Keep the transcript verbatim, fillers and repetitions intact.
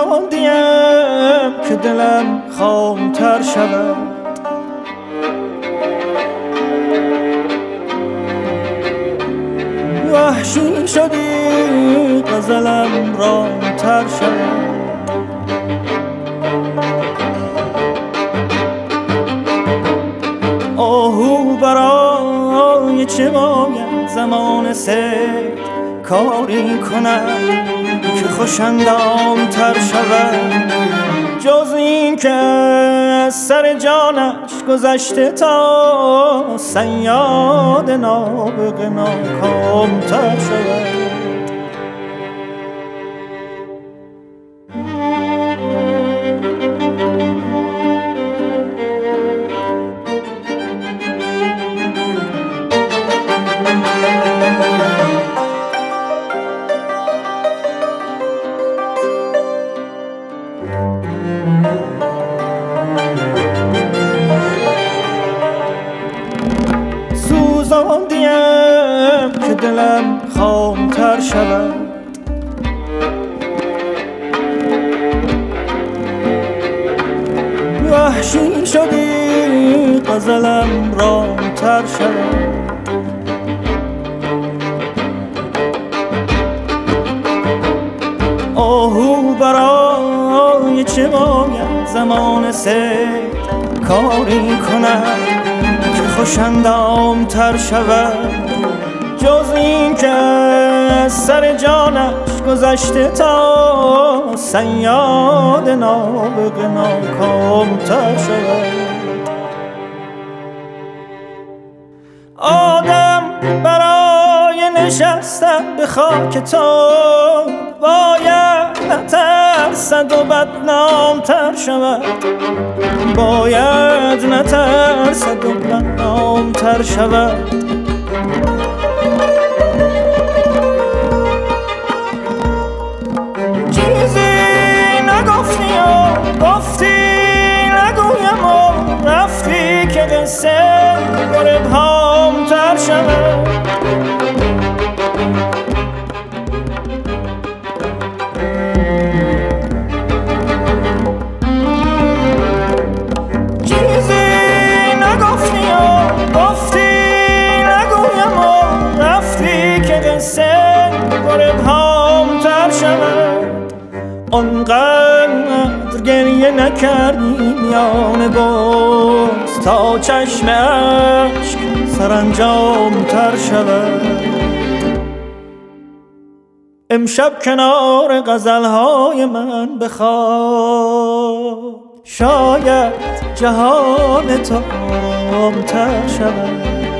سوزاندیم که دلم خامتر شود. وحشی شدی غزلم رامتر شود. آهو برای چه باید زمان سید کاری کنم که خوشندام تر شود، جز این که از سر جانش گذشته تا صیاد نابغه ناکام تر شود. سوزاندیم که دلم خامتر شود. وحشی شدی غزلم رامتر شود. آهو برای چه باید زمان سید کاری کنم که خوشندام تر شود، جز این که از سر جانش گذشته تا صیاد نابغه ناکام تر شود. آدم برای نشستن به خاک تو باید نترسد و بدنام تر شود. باید نترسد و بدنام تر شود. چیزی نگفتی و گفتی نگویم و رفتی که قصه بر ابهام تر شود. آنقدر گریه نکردی میان باز تا چشم اشک سرانجام تر شود. امشب کنار غزلهای من بخواب، شاید جهان تو آرام‌تر شود.